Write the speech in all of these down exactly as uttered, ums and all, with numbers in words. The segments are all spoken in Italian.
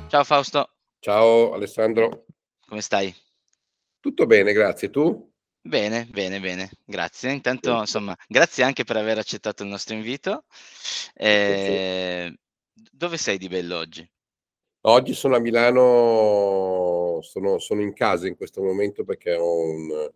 Ciao Fausto, Ciao Alessandro. come stai? Tutto bene, grazie. Tu? Bene, bene, bene, grazie. Intanto, Benissimo. insomma, grazie anche per aver accettato il nostro invito. Sì. Ehm, d dove sei di bello oggi? Oggi sono a Milano, sono sono in casa in questo momento perché ho un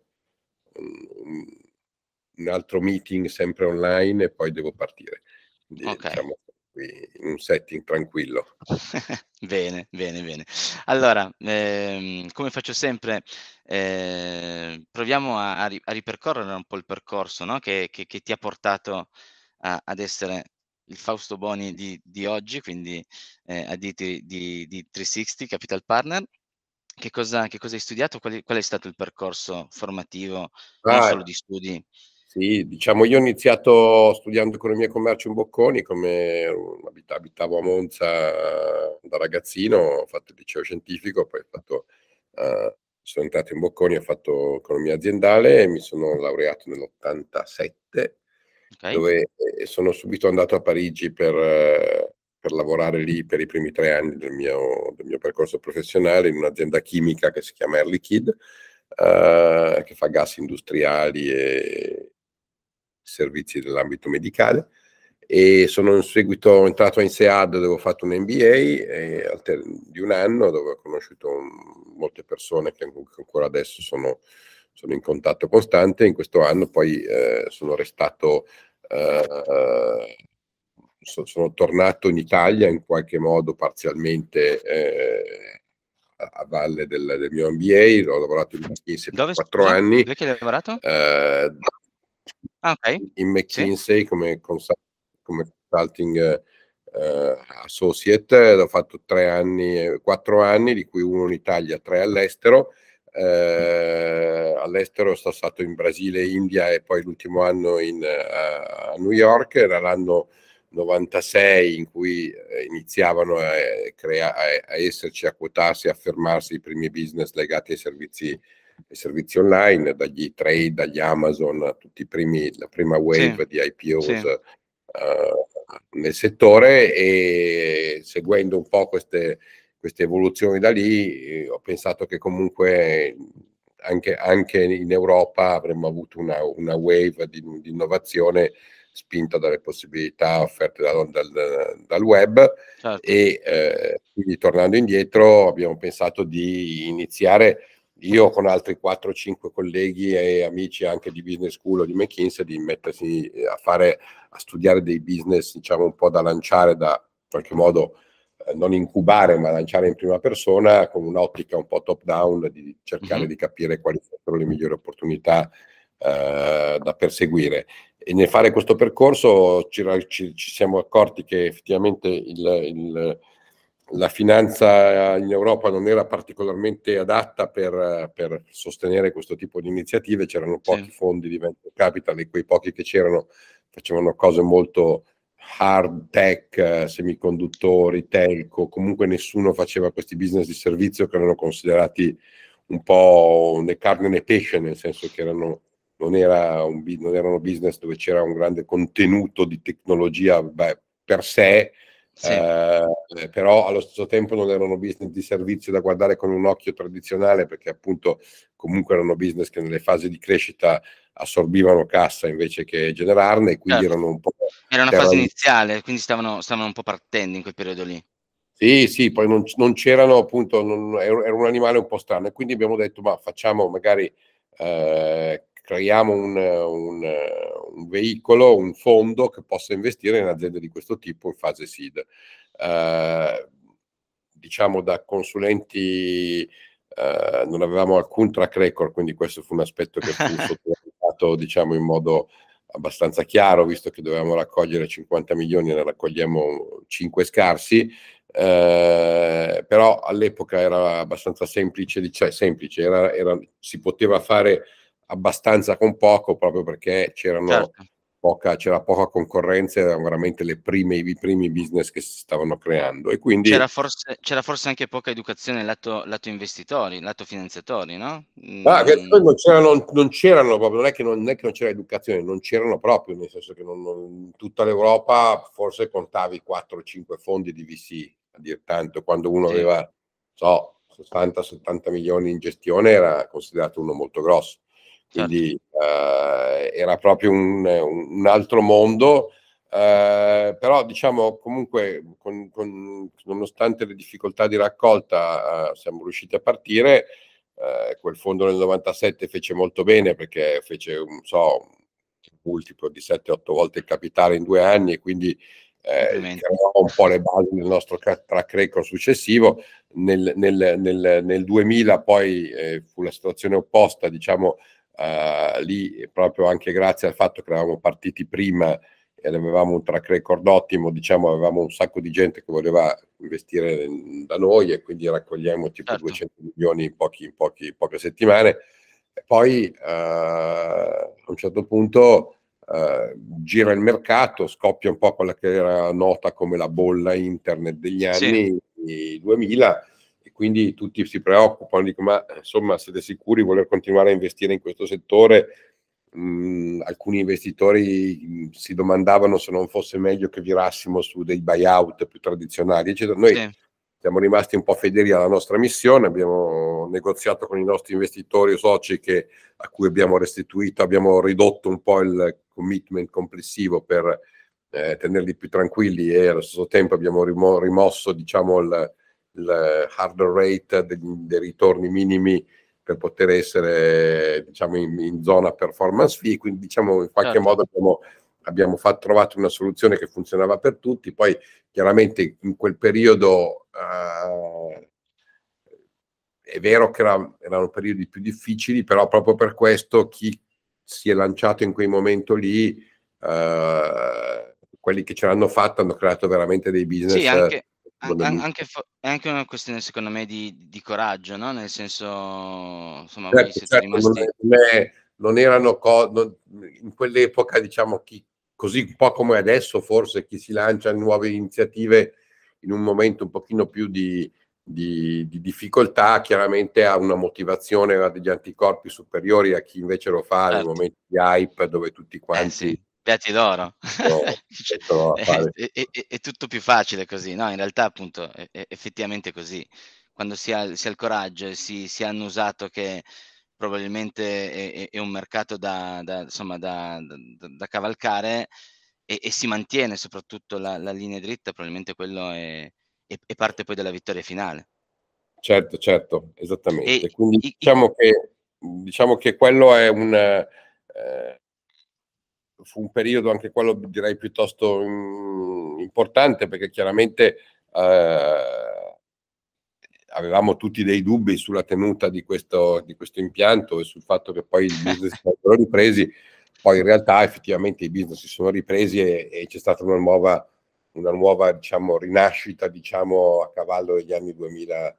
un un altro meeting sempre online e poi devo partire. Quindi Okay. diciamo qui in un setting tranquillo. Bene, bene, bene. Allora, ehm, come faccio sempre, ehm, proviamo a a ri a ripercorrere un po' il percorso, no, che che che ti ha portato a ad essere il Fausto Boni di di oggi, quindi, ehm, additi di di trecentosessanta Capital Partner. Che cosa che cosa hai studiato? Qual è qual è stato il percorso formativo, non solo Ah, di studi. sì, diciamo io ho iniziato studiando economia e commercio in Bocconi, come uhm, abita abitavo a Monza da ragazzino, ho fatto il liceo scientifico, poi ho fatto ehm, sono entrato in Bocconi, ho fatto economia aziendale e mi sono laureato nell'ottantasette, Okay, dove e sono subito andato a Parigi per eh, per lavorare lì per i primi tre anni del mio del mio percorso professionale in un'azienda chimica che si chiama Air Liquide, ehm, che fa gas industriali e servizi nell'ambito medicale, e sono in seguito entrato a INSEAD dove ho fatto un M B A e al ter di un anno, dove ho conosciuto un molte persone che an che ancora adesso sono sono in contatto costante. In questo anno poi, ehm, sono restato ehm, so sono tornato in Italia in qualche modo parzialmente, ehm, a a valle del del mio M B A. Ho lavorato in McKinsey per dove quattro scusa? anni, Dov'è che hai lavorato? ehm, Ah, okay. in Sì, McKinsey come consa come consulting ehm, associate. L'ho fatto tre anni e quattro anni, di cui uno in Italia, tre all'estero. Ehm, all'estero sono stato in Brasile, India e poi l'ultimo anno in a a New York. Era l'anno novantasei in cui eh, iniziavano a, crea- a, a esserci, a quotarsi, a affermarsi i primi business legati ai servizi, ai servizi online, dagli trade, dagli Amazon, a tutti i primi, la prima sì, wave di I P Os sì, eh, nel settore. E seguendo un po' queste, queste evoluzioni da lì, eh, ho pensato che comunque anche, anche in Europa avremmo avuto una, una wave di, di innovazione spinta dalle possibilità offerte dal, dal, dal web. certo. E eh, quindi tornando indietro abbiamo pensato di iniziare, io con altri quattro cinque colleghi e amici anche di Business School o di McKinsey, di mettersi a fare, a studiare dei business, diciamo, un po' da lanciare, da in qualche modo eh, non incubare ma lanciare in prima persona, con un'ottica un po' top down, di cercare Mh-mh. di capire quali fossero le migliori opportunità eh, da perseguire. E nel fare questo percorso ci, ci, ci siamo accorti che effettivamente il, il, la finanza in Europa non era particolarmente adatta per, per sostenere questo tipo di iniziative. C'erano Sì, pochi fondi di venture capital e quei pochi che c'erano facevano cose molto hard tech, eh, semiconduttori, telco. Comunque nessuno faceva questi business di servizio che erano considerati un po' né carne né pesce, nel senso che erano non, era un, non erano business dove c'era un grande contenuto di tecnologia, beh, per sé, sì, eh, però allo stesso tempo non erano business di servizio da guardare con un occhio tradizionale, perché appunto comunque erano business che nelle fasi di crescita assorbivano cassa invece che generarne, e quindi certo. erano un po' Era una terra fase di... iniziale, quindi stavano stavano un po' partendo in quel periodo lì. Sì, sì, poi non, non c'erano appunto, non, era, era un animale un po' strano, e quindi abbiamo detto, ma facciamo magari, eh, creiamo un, un, un veicolo, un fondo che possa investire in aziende di questo tipo in fase seed. Eh, diciamo da consulenti eh, non avevamo alcun track record, quindi questo fu un aspetto che fu sottovalutato, diciamo, in modo abbastanza chiaro, visto che dovevamo raccogliere cinquanta milioni e ne raccogliamo cinque scarsi. Eh, però all'epoca era abbastanza semplice, cioè semplice, era, era, si poteva fare abbastanza con poco, proprio perché c'erano Certo. poca, c'era poca concorrenza, erano veramente le prime, i primi business che si stavano creando, e quindi C'era forse c'era forse anche poca educazione lato lato investitori, lato finanziatori, no? ah, che Mhmm, poi non c'erano, non c'erano proprio, non è che non, non è che non c'era educazione, non c'erano proprio, nel senso che non, non, in tutta l'Europa forse contavi quattro o cinque fondi di V C a dir tanto. Quando uno Sì. aveva, so, sessanta settanta milioni in gestione era considerato uno molto grosso. Certo. Quindi eh, era proprio un, un altro mondo, eh, però diciamo comunque con, con, nonostante le difficoltà di raccolta eh, siamo riusciti a partire. Eh, quel fondo nel novantasette fece molto bene perché fece un, so, un multiplo di sette otto volte il capitale in due anni, e quindi eh, Complimenti. creò un po' le basi del nostro track record successivo. Nel, nel, nel, nel duemila poi eh, fu la situazione opposta, diciamo, eh, lì proprio anche grazie al fatto che eravamo partiti prima ed avevamo un track record ottimo, diciamo, avevamo un sacco di gente che voleva investire da noi, e quindi raccogliamo tipo Certo. duecento milioni in, pochi, in pochi, poche settimane. E poi eh, a un certo punto eh, gira il mercato, scoppia un po' quella che era nota come la bolla internet degli Sì. anni duemila, e quindi tutti si preoccupano, dicono ma insomma siete sicuri di voler continuare a investire in questo settore? Mm, alcuni investitori mh, si domandavano se non fosse meglio che virassimo su dei buyout più tradizionali, eccetera. Noi Sì. siamo rimasti un po' fedeli alla nostra missione, abbiamo negoziato con i nostri investitori o soci che, a cui abbiamo restituito, abbiamo ridotto un po' il commitment complessivo per eh, tenerli più tranquilli, e allo stesso tempo abbiamo rimo rimosso diciamo, il, il hurdle rate dei, dei ritorni minimi per poter essere diciamo in, in zona performance fee, quindi diciamo in qualche Certo. modo abbiamo, abbiamo fatto, trovato una soluzione che funzionava per tutti. Poi chiaramente in quel periodo eh, è vero che era, erano periodi più difficili, però proprio per questo chi si è lanciato in quei momenti lì, eh, quelli che ce l'hanno fatta hanno creato veramente dei Sì, business anche an an modelli. anche fo è anche una questione secondo me di di coraggio, no, nel senso, insomma voi Certo, siete certo, non rimasti è non è non erano co non in quell'epoca, diciamo, chi così un po' come adesso forse chi si lancia in nuove iniziative in un momento un pochino più di di di difficoltà, chiaramente ha una motivazione, ha degli anticorpi superiori a chi invece lo fa nei certo. momenti di hype dove tutti Eh quanti sì, piatti d'oro. no, Cioè, riescono a è fare. è è è tutto più facile così, no, in realtà appunto è è effettivamente così. Quando si ha si ha il coraggio e si si ha annusato che probabilmente è è è un mercato da da insomma da da da cavalcare e e si mantiene soprattutto la la linea dritta, probabilmente quello è è è parte poi della vittoria finale. Certo, certo, E esattamente. Quindi i i diciamo che diciamo che quello è un ehm fu un periodo anche quello direi piuttosto mh, importante, perché chiaramente eh, avevamo tutti dei dubbi sulla tenuta di questo, di questo impianto e sul fatto che poi il business si fossero ripresi. Poi in realtà effettivamente i business si sono ripresi, e, e c'è stata una nuova, una nuova diciamo, rinascita diciamo, a cavallo degli anni duemilasedici,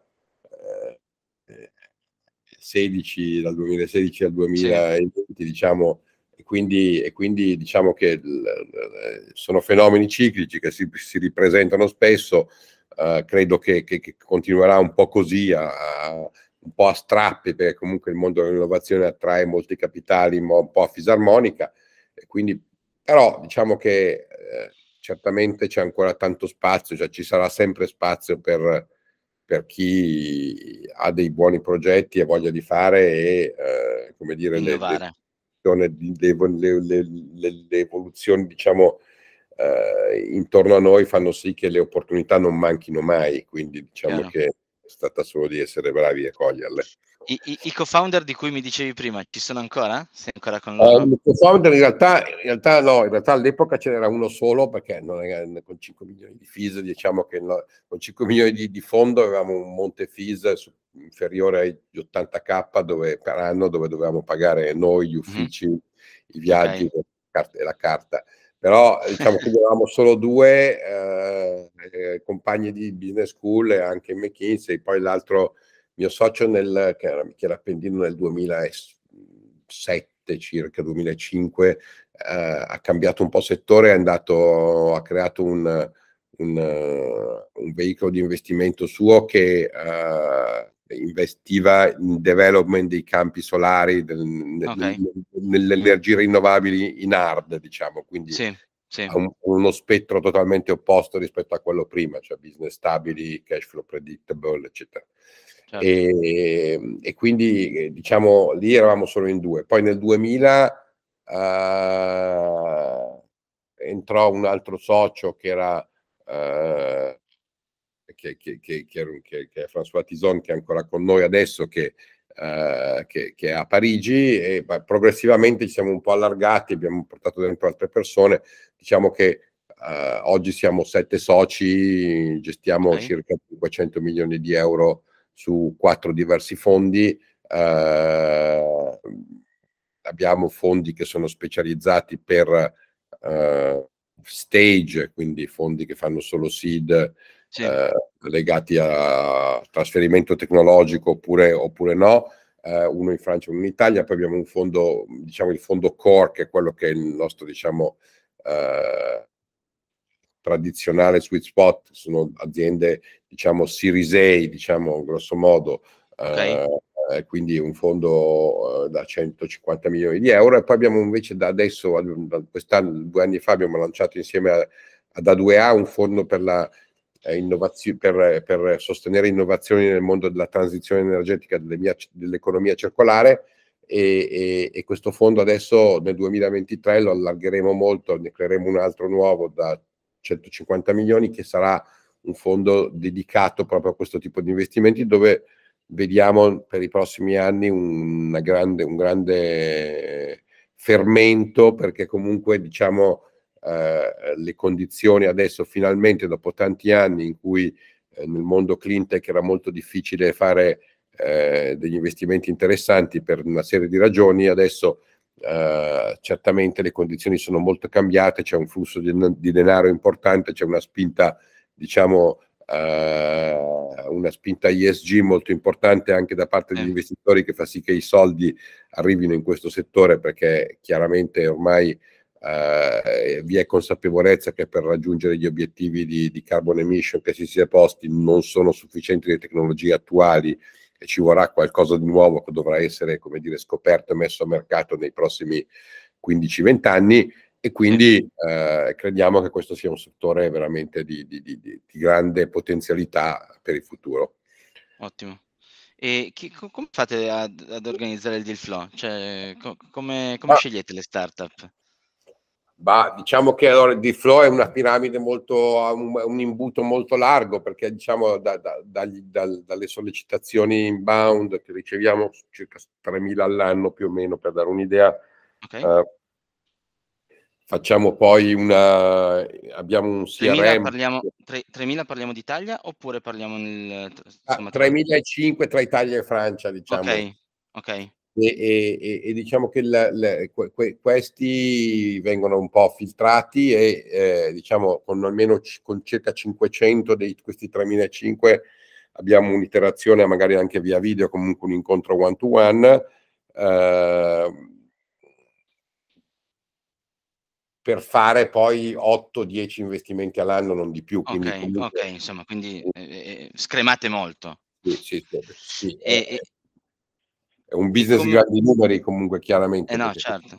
dal duemilasedici al sì, duemilaventi, diciamo, e quindi, e quindi diciamo che l, l, sono fenomeni ciclici che si, si ripresentano spesso. Uh, credo che, che, che continuerà un po' così, a, a, un po' a strappi, perché comunque il mondo dell'innovazione attrae molti capitali un po' a fisarmonica, e quindi, però diciamo che eh, certamente c'è ancora tanto spazio, cioè ci sarà sempre spazio per, per chi ha dei buoni progetti e voglia di fare, e eh, come dire, le, le, innovare, le, le, le, le evoluzioni diciamo eh, intorno a noi fanno sì che le opportunità non manchino mai, quindi diciamo chiaro. che è stata solo di essere bravi a coglierle. I i i co-founder di cui mi dicevi prima, ci sono ancora? Sei ancora con loro? Um, co-founder in realtà, in realtà no, in realtà all'epoca ce n'era uno solo, perché non è, con cinque milioni di fees, diciamo che no, con cinque milioni di, di fondo avevamo un monte fees su, inferiore agli ottanta K dove, per anno, dove dovevamo pagare noi, gli Mh-mh. uffici, i Okay. viaggi e la carta. Però diciamo che eravamo solo due eh, eh, compagni di business school e anche McKinsey, poi l'altro mio socio nel, che era Michele Appendino nel duemilasette circa, duemilacinque, eh, ha cambiato un po' settore, è andato, ha creato un, un, uh, un veicolo di investimento suo che uh, investiva in development dei campi solari, del, nel, Okay. nelle energie rinnovabili in hard, diciamo, quindi Sì, Sì. ha un, uno spettro totalmente opposto rispetto a quello prima, cioè business stabili, cash flow predictable, eccetera. Certo. E, e quindi diciamo lì eravamo solo in due. Poi nel duemila uh, entrò un altro socio che era uh, che, che, che, che, che è François Tison, che è ancora con noi adesso, che Uh, che, che è a Parigi, e beh, progressivamente ci siamo un po' allargati, abbiamo portato dentro altre persone. Diciamo che uh, oggi siamo sette soci, gestiamo Okay. circa cinquecento milioni di euro su quattro diversi fondi. Uh, abbiamo fondi che sono specializzati per uh, stage, quindi fondi che fanno solo seed, Sì. Eh, legati a trasferimento tecnologico oppure, oppure no, eh, uno in Francia e uno in Italia. Poi abbiamo un fondo, diciamo il fondo core, che è quello che è il nostro, diciamo, eh, tradizionale sweet spot, sono aziende, diciamo, Series A, diciamo, grosso modo, Okay. eh, quindi un fondo eh, da centocinquanta milioni di euro. E poi abbiamo invece da adesso, da quest'anno, due anni fa, abbiamo lanciato insieme a, ad A due A un fondo per la eh, innovazione, per, per sostenere innovazioni nel mondo della transizione energetica dell'economia circolare. E, e, e questo fondo adesso nel duemilaventitré lo allargheremo molto, ne creeremo un altro nuovo da centocinquanta milioni, che sarà un fondo dedicato proprio a questo tipo di investimenti, dove vediamo per i prossimi anni una grande, un grande fermento, perché comunque diciamo eh, le condizioni adesso finalmente, dopo tanti anni in cui eh, nel mondo clean tech era molto difficile fare eh, degli investimenti interessanti per una serie di ragioni, adesso Uh, certamente le condizioni sono molto cambiate, c'è un flusso di, di denaro importante, c'è una spinta, diciamo, uh, una spinta E S G molto importante anche da parte degli Sì. investitori, che fa sì che i soldi arrivino in questo settore, perché chiaramente ormai uh, vi è consapevolezza che per raggiungere gli obiettivi di, di carbon emission che si sia posti non sono sufficienti le tecnologie attuali, e ci vorrà qualcosa di nuovo che dovrà essere, come dire, scoperto e messo a mercato nei prossimi quindici venti anni. E quindi sì. eh, crediamo che questo sia un settore veramente di, di, di, di grande potenzialità per il futuro. Ottimo. E chi, co- come fate ad, ad organizzare il deal flow? Cioè, co- come, come Ah. scegliete le startup? Bah, diciamo che allora il deal flow è una piramide molto, un, un imbuto molto largo, perché diciamo da, da, dagli, dal, dalle sollecitazioni inbound che riceviamo, circa tremila all'anno più o meno, per dare un'idea, Okay. eh, facciamo poi una, abbiamo un tremila C R M. parliamo tre tremila parliamo d'Italia oppure parliamo nel t Ah, insomma tra tremilacinquecento tra Italia e Francia, diciamo. okay, okay, E, e, e, e diciamo che il, le, que, que, questi vengono un po' filtrati e eh, diciamo con almeno c- con circa cinquecento di questi tremilacinquecento abbiamo un'iterazione, magari anche via video, comunque un incontro one to one, eh, per fare poi otto dieci investimenti all'anno, non di più, quindi okay, comunque okay, insomma quindi, ehm, ehm, scremate molto. sì, sì, sì, sì, E è, e è un e business di come grandi numeri comunque, eh chiaramente, no, perché certo,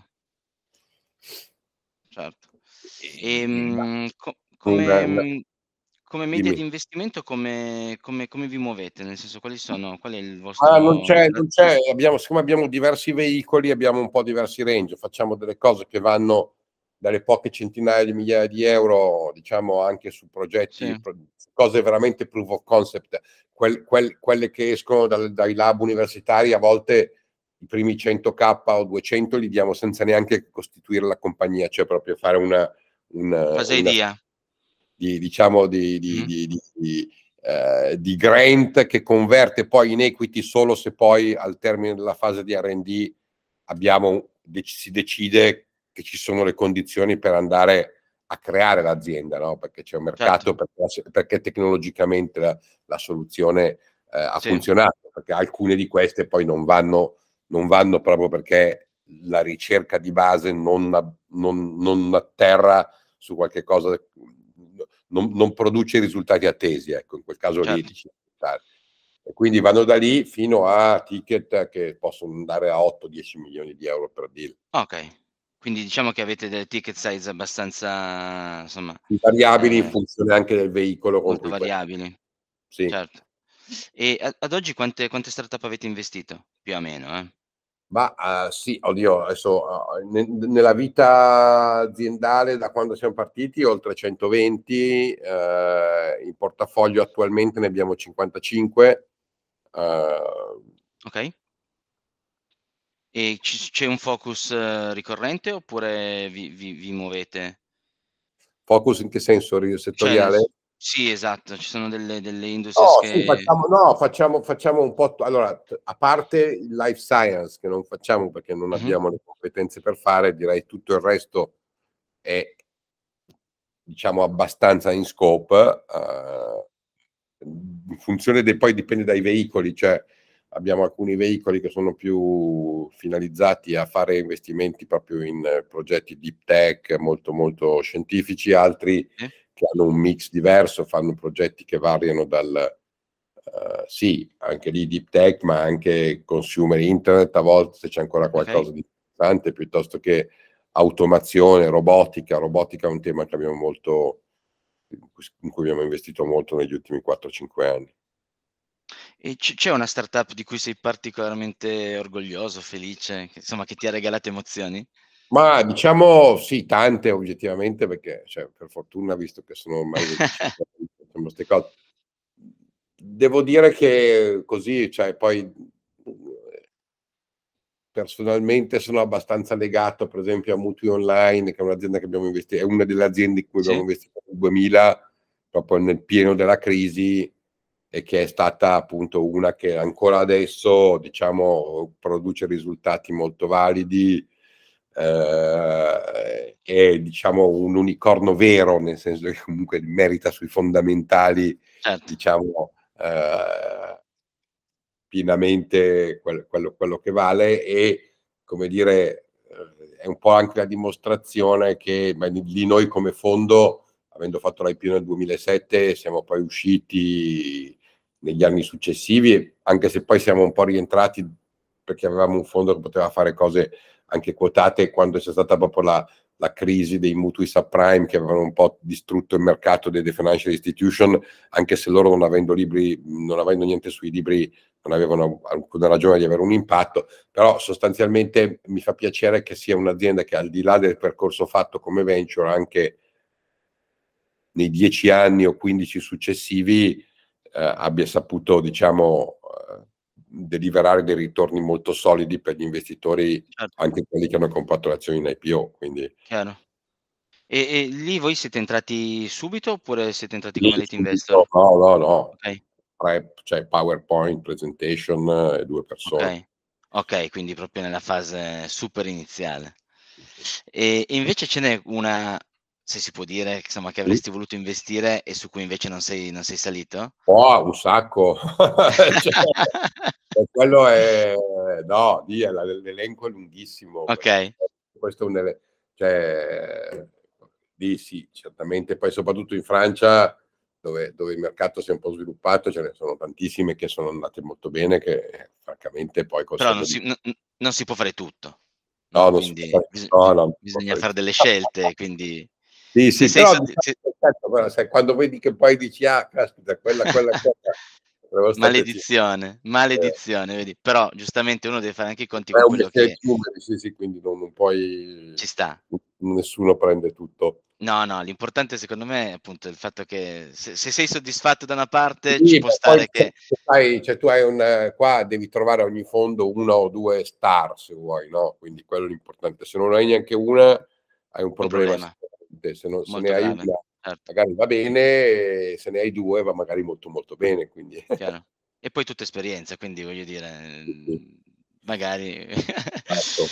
certo. e, Ehm, co una, come una, mhmm, come media di dimmi. investimento come come come vi muovete? Nel senso, quali sono qual è il Ah, non vostro c'è, la non c'è, abbiamo, siccome abbiamo diversi veicoli, abbiamo un po' diversi range, facciamo delle cose che vanno dalle poche centinaia di migliaia di euro, diciamo anche su progetti, sì, pro- cose veramente proof of concept, quel, quel, quelle che escono dal, dai lab universitari, a volte i primi cento K o duecento li diamo senza neanche costituire la compagnia, cioè proprio fare una, una, fase una idea. di, diciamo, di, di, Mh-mh. di, di, di eh, di grant, che converte poi in equity solo se poi al termine della fase di R and D abbiamo, si decide che ci sono le condizioni per andare a creare l'azienda, no? Perché c'è un Certo, mercato, perché, perché tecnologicamente la, la soluzione eh, ha sì, funzionato, perché alcune di queste poi non vanno, non vanno proprio perché la ricerca di base non, non, non atterra su qualche cosa, non, non produce i risultati attesi, ecco, in quel caso lì certo. dici, e quindi vanno da lì fino a ticket che possono andare a otto dieci milioni di euro per deal. Okay. Quindi diciamo che avete delle ticket size abbastanza, insomma, variabili in ehm funzione anche del veicolo con molto cui fai. variabili, Sì. certo. E a ad oggi quante quante startup avete investito? Più o meno, eh. Ma, uhm, sì, oddio, adesso, uhm, ne nella vita aziendale da quando siam partiti oltre centoventi, uhm, in portafoglio attualmente ne abbiamo cinquantacinque, uhm Okay. E ci s c'è un focus ricorrente oppure vi vi vi muovete? Focus in che senso? Ri Cioè nel settoriale? s sì, esatto, ci sono delle delle industries No, sì, che facciamo no, facciamo facciamo un po' t allora, t a parte il life science che non facciamo perché non Mh-mh. abbiamo le competenze per fare, direi tutto il resto è diciamo abbastanza in scope, uhm, in funzione de poi dipende dai veicoli, cioè abbiamo alcuni veicoli che sono più finalizzati a fare investimenti proprio in progetti deep tech molto, molto scientifici, altri Sì. che hanno un mix diverso, fanno progetti che variano dal uhm, sì, anche lì deep tech, ma anche consumer internet a volte, se c'è ancora Okay. qualcosa di interessante, piuttosto che automazione, robotica. Robotica è un tema che abbiamo molto in cui s in cui abbiamo investito molto negli ultimi quattro cinque anni. E c c'è una startup di cui sei particolarmente orgoglioso, felice, che insomma che ti ha regalato emozioni? Ma diciamo sì, tante oggettivamente perché, cioè per fortuna visto che sono ormai venticinque anni che facciamo 'ste cose devo dire che così, cioè poi, mhmm, ehm personalmente sono abbastanza legato per esempio a Mutui Online, che è un'azienda che abbiamo investi è una delle aziende in cui abbiamo Sì. investito nel duemila, proprio nel pieno della crisi, e che è stata appunto una che ancora adesso, diciamo, produce risultati molto validi, uhm, è diciamo un unicorno vero, nel senso che comunque merita sui fondamentali, Certo. diciamo, uhm pienamente quel quello quello che vale e, come dire, uhm, è un po' anche la dimostrazione che ma di lì noi come fondo, avendo fatto l'I P O nel duemilasette, siamo poi usciti negli anni successivi, anche se poi siamo un po' rientrati perché avevamo un fondo che poteva fare cose anche quotate quando c'è stata proprio la la crisi dei mutui subprime che avevano un po' distrutto il mercato delle financial institution, anche se loro non avendo libri non avendo niente sui libri non avevano alcuna ragione di avere un impatto, però sostanzialmente mi fa piacere che sia un'azienda che al di là del percorso fatto come venture anche nei dieci anni o quindici successivi, uhm, abbia saputo diciamo, uhm, deliverare dei ritorni molto solidi per gli investitori, Certo. anche quelli che hanno comprato le azioni in I P O, quindi Chiaro. E e lì voi siete entrati subito oppure siete entrati Sì, come late subito. investor? No, no, no. Okay. Prep, cioè PowerPoint, presentation e due persone. Okay. Okay, quindi proprio nella fase super iniziale. Sì, sì. E e invece ce n'è una, se si può dire, insomma che Mh. avresti voluto investire e su cui invece non sei non sei salito? Oh, un sacco. Cioè, e quello è no, via, la l'elenco è lunghissimo perché Okay. questo è un ele cioè lì sì, certamente, poi soprattutto in Francia dove dove il mercato si è un po' sviluppato, ce ne sono tantissime che sono andate molto bene che francamente poi col Però non senno di si n n non si può fare tutto, No, no, non si può quindi fare bis no, bi no, non si può bisogna fare far delle scelte, quindi Sì, se sì, sei però soddi diciamo se che certo, guarda sai quando vedi che poi dici: "Ah caspita quella quella quella avevo state ci" Maledizione, Eh. maledizione, vedi. Però giustamente uno deve fare anche i conti È con un quello mestiere che di numeri, sì, sì, quindi non non puoi Ci sta. n nessuno prende tutto. No, no, l'importante secondo me è appunto il fatto che se se sei soddisfatto da una parte ci Sì, può ma poi stare che sai cioè tu hai un qua devi trovare a ogni fondo una o due star se vuoi, no, quindi quello è l'importante. Se non hai neanche una hai un Un problema problema. sicuramente, se no se ne Molto hai grave, una certo. magari va bene, se ne hai due va magari molto, molto bene, quindi Chiaro. E poi tutta esperienza, quindi voglio dire, Sì, sì. mhmm, magari Esatto.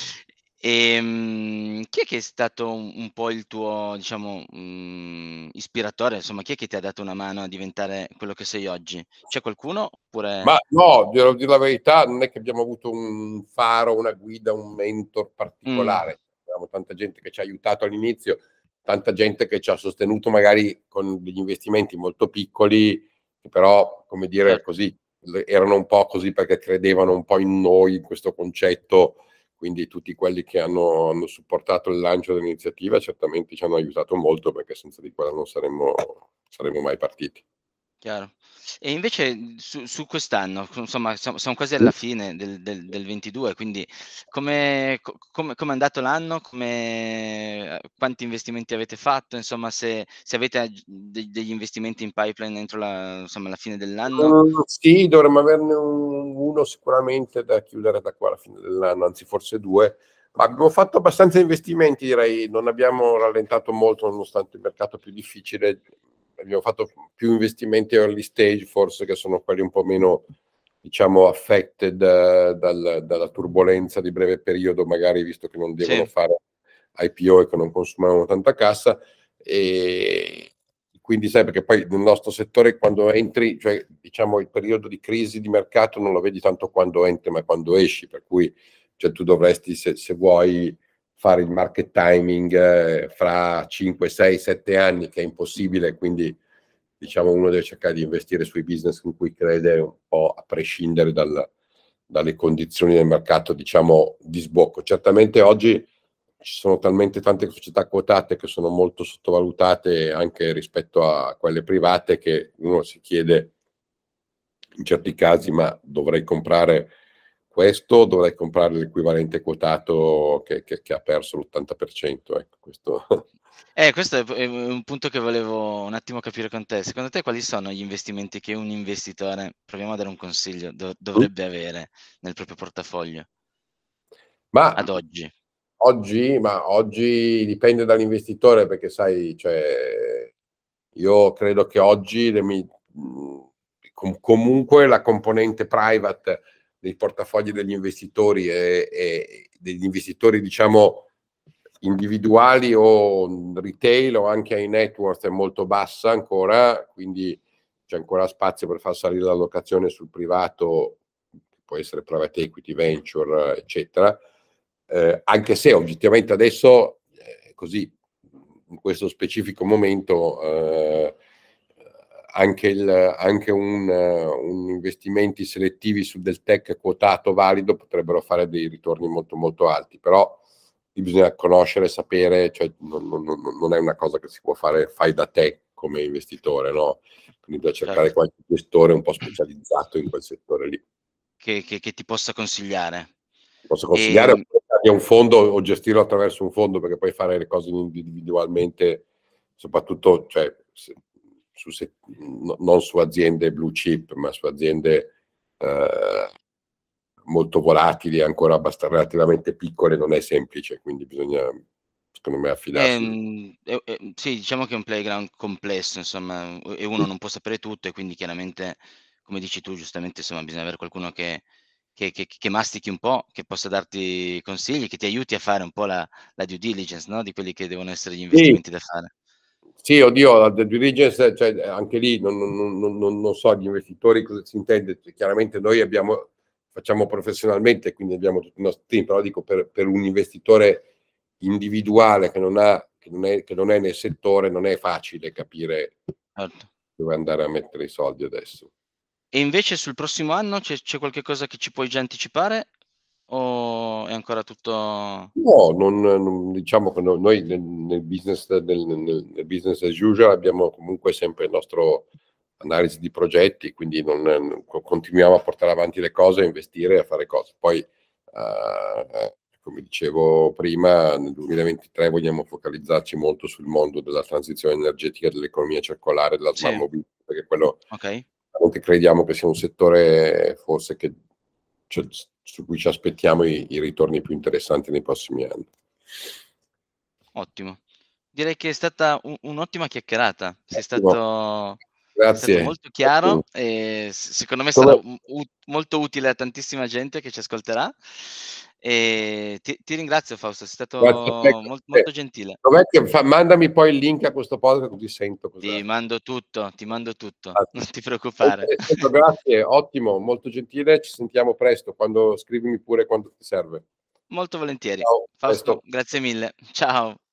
ehm, chi è che è stato un un po' il tuo diciamo, mhmm, ispiratore, insomma, chi è che ti ha dato una mano a diventare quello che sei oggi? C'è qualcuno Ma oppure no, devo dir la verità, non è che abbiamo avuto un faro, una guida, un mentor Mh. particolare. Avevamo tanta gente che ci ha aiutato all'inizio, tanta gente che ci ha sostenuto magari con degli investimenti molto piccoli, che però, come dire, Certo. così, le erano un po' così perché credevano un po' in noi, in questo concetto, quindi tutti quelli che hanno hanno supportato il lancio dell'iniziativa certamente ci hanno aiutato molto, perché senza di quello non saremmo saremmo mai partiti. Chiaro. E invece, mhmm, su su quest'anno, co insomma, siamo siamo quasi Mh. alla fine del del del ventidue, quindi come co come com'è andato l'anno? Come uhm, quanti investimenti avete fatto? Insomma, se se avete ag de degli investimenti in pipeline entro la insomma, la fine dell'anno? Mhmm, sì, dovremmo averne un uno sicuramente da chiudere da qua alla fine dell'anno, anzi forse due. Ma abbiamo fatto abbastanza investimenti direi, non abbiamo rallentato molto nonostante il mercato più difficile. Abbiamo fatto più investimenti early stage forse, che sono quelli un po' meno, diciamo, affected dal dalla turbolenza di breve periodo, magari visto che non devono Sì. fare I P O e che non consumavano tanta cassa. E quindi sai, perché poi nel nostro settore quando entri, cioè diciamo il periodo di crisi di mercato non lo vedi tanto quando entri, ma quando esci, per cui cioè tu dovresti, se se vuoi fare il market timing fra cinque, sei, sette anni, che è impossibile, quindi diciamo uno deve cercare di investire sui business in cui crede, un po' a prescindere dal dalle condizioni del mercato, diciamo, di sbocco. Certamente oggi ci sono talmente tante società quotate che sono molto sottovalutate anche rispetto a quelle private, che uno si chiede in certi casi: "Ma dovrei comprare questo o dovrei comprare l'equivalente quotato che che che ha perso l'ottanta per cento?" Ecco, questo Eh, questo è p è un punto che volevo un attimo capire con te. Secondo te quali sono gli investimenti che un investitore, proviamo a dare un consiglio, do Mh. dovrebbe avere nel proprio portafoglio? Ma, Ad mhmm, oggi. oggi ma oggi dipende dall'investitore, perché sai, cioè io credo che oggi le mi mhmm, com comunque la componente private dei portafogli degli investitori e e degli investitori, diciamo, individuali o, mhmm, retail o anche high net worth è molto bassa ancora, quindi c'è ancora spazio per far salire l'allocazione sul privato, può essere private equity, venture, eccetera. Ehm, anche se oggettivamente adesso, ehm, così, in questo specifico momento, ehm, anche il anche un un investimenti selettivi su del tech quotato valido potrebbero fare dei ritorni molto, molto alti. Però bisogna conoscere, sapere, cioè non non non non è una cosa che si può fare fai da te come investitore, no, quindi da cercare Certo. qualche gestore un po' specializzato in quel settore lì. Che che che ti possa consigliare. Posso consigliare Ehm un fondo o gestirlo attraverso un fondo, perché poi fare le cose individualmente, soprattutto cioè se su se no non su aziende blue chip, ma su aziende, ehm, molto volatili, ancora abbasta relativamente piccole, non è semplice, quindi bisogna, secondo me, affidarsi Ehm, e e sì, diciamo che è un playground complesso, insomma, e uno non può sapere tutto e quindi chiaramente, come dici tu giustamente, insomma, bisogna avere qualcuno che che che che mastichi un po', che possa darti consigli, che ti aiuti a fare un po' la la due diligence, no, di quelli che devono essere gli Sì. investimenti da fare. Sì, oddio, la due diligence, cioè anche lì non non non non non so gli investitori cosa si intende. Chiaramente noi abbiamo facciamo professionalmente, quindi abbiamo tutto il nostro team, però dico per per un investitore individuale che non ha che non è che non è nel settore, non è facile capire Certo. dove andare a mettere i soldi adesso. E invece sul prossimo anno c'è c'è qualche cosa che ci puoi già anticipare o è ancora tutto No, non non diciamo che no noi nel nel business nel nel nel business as usual abbiamo comunque sempre il nostro analisi di progetti, quindi non non co continuiamo a portare avanti le cose, a investire e a fare cose. Poi, uhm, come dicevo prima, nel duemilaventitré vogliamo focalizzarci molto sul mondo della transizione energetica, dell'economia circolare, della smart Sì. mobility, perché quello Okay. crediamo che sia un settore forse che cioè s su cui ci aspettiamo i i ritorni più interessanti nei prossimi anni. Ottimo. Direi che è stata u un'ottima chiacchierata. Sei Ottimo. stato sei stato Grazie. molto chiaro e s secondo me sarà Come u u molto utile a tantissima gente che ci ascolterà. E ti ti ringrazio Fausto, sei stato Grazie a te, mol grazie a molto te. gentile. Dov'è che fa mandami poi il link a questo podcast così sento cosa Ti mando tutto, ti mando tutto, non ti preoccupare. Okay, grazie, ottimo, molto gentile, ci sentiamo presto, quando scrivimi pure quando ti serve. Molto volentieri. Ciao, a Fausto, presto. grazie mille. Ciao.